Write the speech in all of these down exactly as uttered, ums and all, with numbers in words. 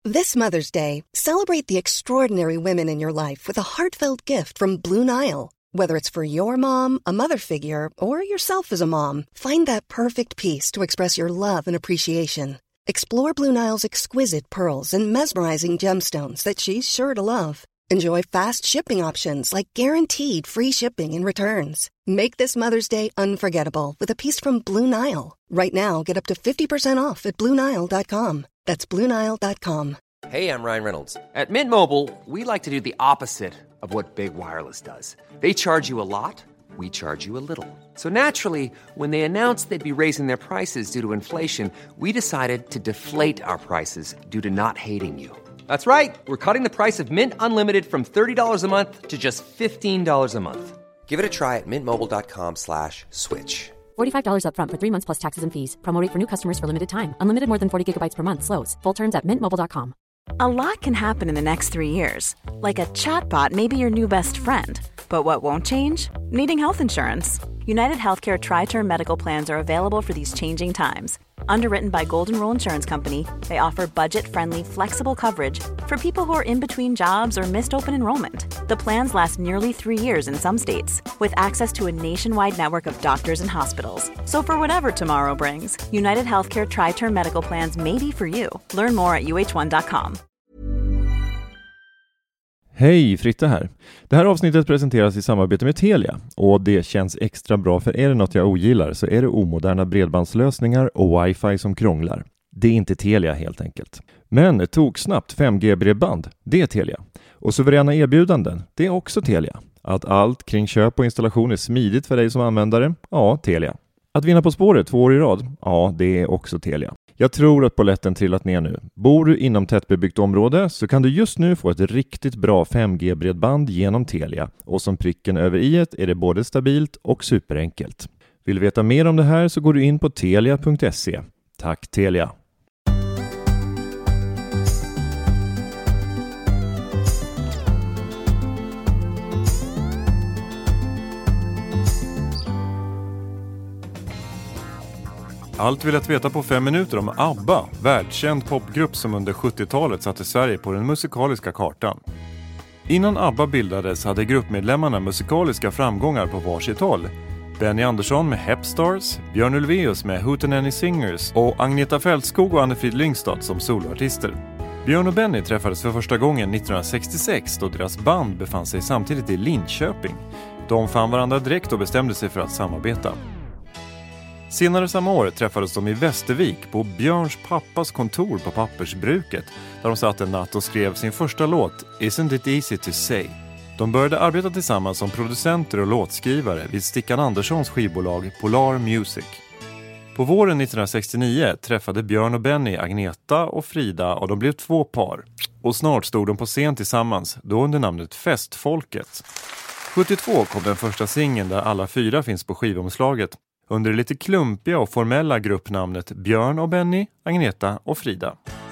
This Mother's Day, celebrate the extraordinary women in your life with a heartfelt gift from Blue Nile. Whether it's for your mom, a mother figure, or yourself as a mom, find that perfect piece to express your love and appreciation. Explore Blue Nile's exquisite pearls and mesmerizing gemstones that she's sure to love. Enjoy fast shipping options like guaranteed free shipping and returns. Make this Mother's Day unforgettable with a piece from Blue Nile. Right now, get up to fifty percent off at blue nile dot com. That's blue nile dot com. Hey, I'm Ryan Reynolds. At Mint Mobile, we like to do the opposite of what Big Wireless does. They charge you a lot, we charge you a little. So naturally, when they announced they'd be raising their prices due to inflation, we decided to deflate our prices due to not hating you. That's right. We're cutting the price of Mint Unlimited from thirty dollars a month to just fifteen dollars a month. Give it a try at mintmobile.com slash switch. forty-five dollars up front for three months plus taxes and fees. Promo rate for new customers for limited time. Unlimited more than forty gigabytes per month slows. Full terms at mint mobile dot com. A lot can happen in the next three years. Like a chatbot may be your new best friend. But what won't change? Needing health insurance. United Healthcare Tri-Term Medical Plans are available for these changing times. Underwritten by Golden Rule Insurance Company, they offer budget-friendly, flexible coverage for people who are in between jobs or missed open enrollment. The plans last nearly three years in some states, with access to a nationwide network of doctors and hospitals. So for whatever tomorrow brings, United Healthcare Tri-Term Medical Plans may be for you. Learn more at u h one dot com. Hej, Fritte här. Det här avsnittet presenteras i samarbete med Telia och det känns extra bra, för är det något jag ogillar så är det omoderna bredbandslösningar och wifi som krånglar. Det är inte Telia helt enkelt. Men ett toksnabbt fem G-bredband, det är Telia. Och suveräna erbjudanden, det är också Telia. Att allt kring köp och installation är smidigt för dig som användare, ja, Telia. Att vinna På spåret två år i rad, ja, det är också Telia. Jag tror att polletten trillat ner nu. Bor du inom tättbebyggt område så kan du just nu få ett riktigt bra fem G-bredband genom Telia. Och som pricken över i-et är det både stabilt och superenkelt. Vill du veta mer om det här så går du in på telia punkt se. Tack Telia! Allt vill att veta på fem minuter om ABBA, världskänd popgrupp som under sjuttiotalet satte Sverige på den musikaliska kartan. Innan ABBA bildades hade gruppmedlemmarna musikaliska framgångar på varsitt håll. Benny Andersson med Hepstars, Björn Ulvaeus med Hootenanny Singers och Agneta Fältskog och Anne-Frid Lyngstad som soloartister. Björn och Benny träffades för första gången nittonhundrasextiosex då deras band befann sig samtidigt i Linköping. De fann varandra direkt och bestämde sig för att samarbeta. Senare samma år träffades de i Västervik på Björns pappas kontor på pappersbruket, där de satt en natt och skrev sin första låt Isn't it easy to say. De började arbeta tillsammans som producenter och låtskrivare vid Stickan Anderssons skivbolag Polar Music. På våren nittonhundrasextionio träffade Björn och Benny Agneta och Frida och de blev två par. Och snart stod de på scen tillsammans, då under namnet Festfolket. sjuttiotvå kom den första singeln där alla fyra finns på skivomslaget, under det lite klumpiga och formella gruppnamnet Björn och Benny, Agneta och Frida.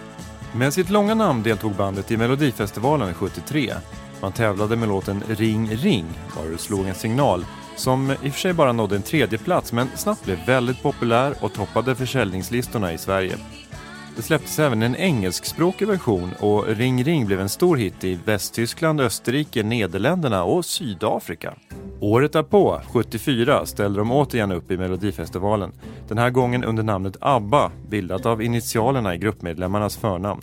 Med sitt långa namn deltog bandet i Melodifestivalen sjuttiotre. Man tävlade med låten Ring Ring, var det slog en signal, som i och för sig bara nådde en tredje plats men snabbt blev väldigt populär och toppade försäljningslistorna i Sverige. Det släpptes även en engelskspråkig version och Ring Ring blev en stor hit i Västtyskland, Österrike, Nederländerna och Sydafrika. Året därpå, sjuttiofyra, ställde de återigen upp i Melodifestivalen. Den här gången under namnet ABBA, bildat av initialerna i gruppmedlemmarnas förnamn.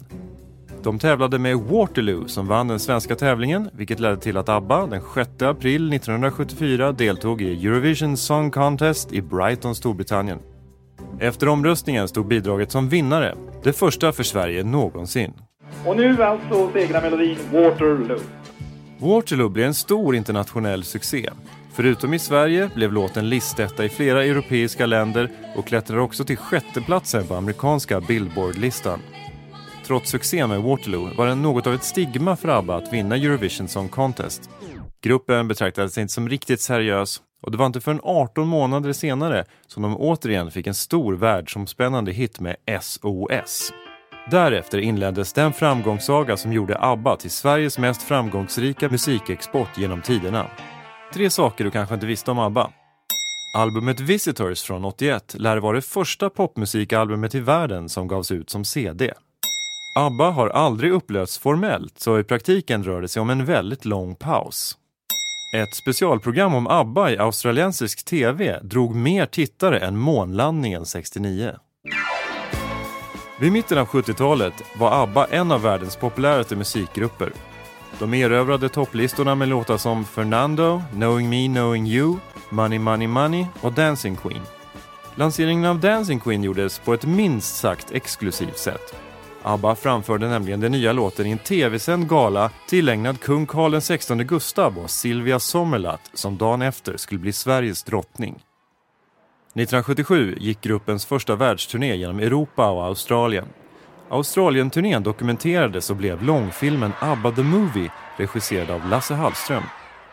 De tävlade med Waterloo som vann den svenska tävlingen, vilket ledde till att ABBA den sjätte april nittonhundrasjuttiofyra deltog i Eurovision Song Contest i Brighton, Storbritannien. Efter omröstningen stod bidraget som vinnare, det första för Sverige någonsin. Och nu alltså segrar melodin Waterloo. Waterloo blev en stor internationell succé. Förutom i Sverige blev låten listetta i flera europeiska länder och klättrade också till sjätteplatsen på amerikanska Billboard-listan. Trots succé med Waterloo var det något av ett stigma för ABBA att vinna Eurovision Song Contest. Gruppen betraktades inte som riktigt seriös och det var inte förrän arton månader senare som de återigen fick en stor världsomspännande hit med S O S. Därefter inleddes den framgångssaga som gjorde ABBA till Sveriges mest framgångsrika musikexport genom tiderna. Tre saker du kanske inte visste om ABBA. Albumet Visitors från åttioett lär vara det första popmusikalbumet i världen som gavs ut som C D. ABBA har aldrig upplösts formellt, så i praktiken rör det sig om en väldigt lång paus. Ett specialprogram om ABBA i australiensisk tv drog mer tittare än månlandningen sextionio. Vid mitten av sjuttiotalet var ABBA en av världens populäraste musikgrupper. De erövrade topplistorna med låtar som Fernando, Knowing Me, Knowing You, Money, Money, Money och Dancing Queen. Lanseringen av Dancing Queen gjordes på ett minst sagt exklusivt sätt. ABBA framförde nämligen den nya låten i en tv-sänd gala tillägnad kung Karl den sextonde Gustav och Silvia Sommerlath, som dagen efter skulle bli Sveriges drottning. nittonhundrasjuttiosju gick gruppens första världsturné genom Europa och Australien. Australien-turnén dokumenterades och blev långfilmen ABBA the Movie, regisserad av Lasse Hallström.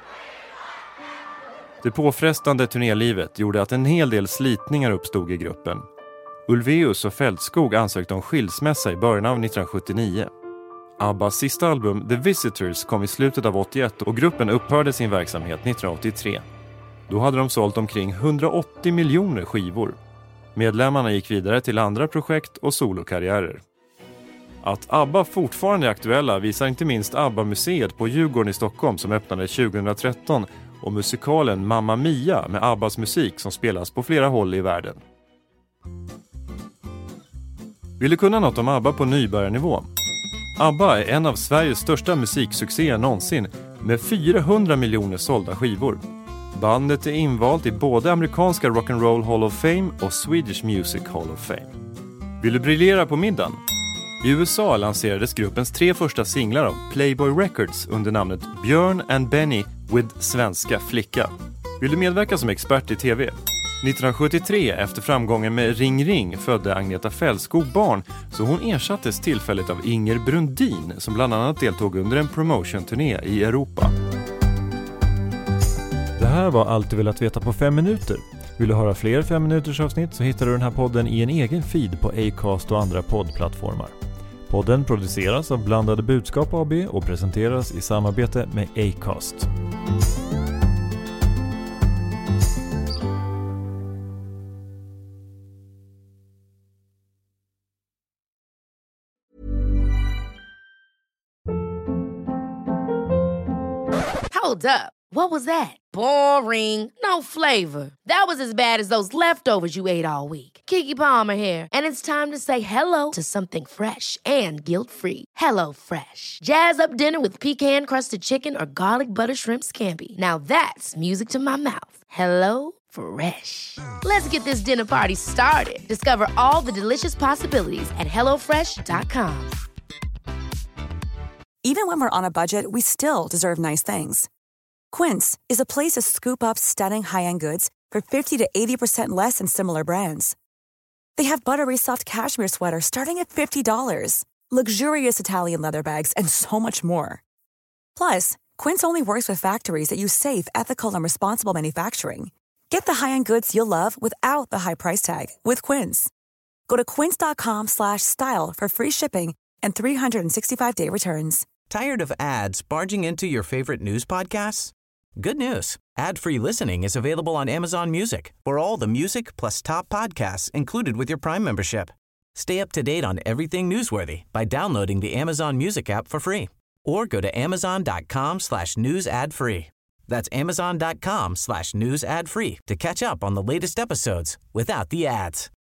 Det påfrestande turnélivet gjorde att en hel del slitningar uppstod i gruppen. Ulvaeus och Fältskog ansökte om skilsmässa i början av nittonhundrasjuttionio. ABBAs sista album The Visitors kom i slutet av åttioett och gruppen upphörde sin verksamhet nittonhundraåttiotre. Då hade de sålt omkring hundraåttio miljoner skivor. Medlemmarna gick vidare till andra projekt och solokarriärer. Att ABBA fortfarande är aktuella visar inte minst ABBA-museet på Djurgården i Stockholm som öppnade tjugohundratretton och musikalen Mamma Mia med ABBAs musik som spelas på flera håll i världen. Vill du kunna något om ABBA på nybörjarnivå? ABBA är en av Sveriges största musiksuccéer någonsin med fyrahundra miljoner sålda skivor. Bandet är invalt i både amerikanska Rock'n'Roll Hall of Fame och Swedish Music Hall of Fame. Vill du briljera på middagen? I U S A lanserades gruppens tre första singlar av Playboy Records under namnet Björn and Benny with Svenska Flicka. Vill du medverka som expert i tv? nittonhundrasjuttiotre, efter framgången med Ring Ring, födde Agneta Fältskog barn, så hon ersattes tillfälligt av Inger Brundin som bland annat deltog under en promotion-turné i Europa. Det här var allt du vill att veta på fem minuter. Vill du höra fler fem minuters avsnitt så hittar du den här podden i en egen feed på Acast och andra poddplattformar. Podden produceras av Blandade Budskap A B och presenteras i samarbete med Acast. Hold up. What was that? Boring. No flavor. That was as bad as those leftovers you ate all week. Keke Palmer here, and it's time to say hello to something fresh and guilt-free. Hello Fresh. Jazz up dinner with pecan-crusted chicken or garlic butter shrimp scampi. Now that's music to my mouth. Hello Fresh. Let's get this dinner party started. Discover all the delicious possibilities at hello fresh dot com. Even when we're on a budget, we still deserve nice things. Quince is a place to scoop up stunning high-end goods for fifty to eighty percent less than similar brands. They have buttery soft cashmere sweaters starting at fifty dollars, luxurious Italian leather bags, and so much more. Plus, Quince only works with factories that use safe, ethical, and responsible manufacturing. Get the high-end goods you'll love without the high price tag with Quince. Go to quince.com slash style for free shipping and three sixty-five day returns. Tired of ads barging into your favorite news podcasts? Good news. Ad-free listening is available on Amazon Music for all the music plus top podcasts included with your Prime membership. Stay up to date on everything newsworthy by downloading the Amazon Music app for free or go to amazon.com slash news ad free. That's amazon.com slash news ad free to catch up on the latest episodes without the ads.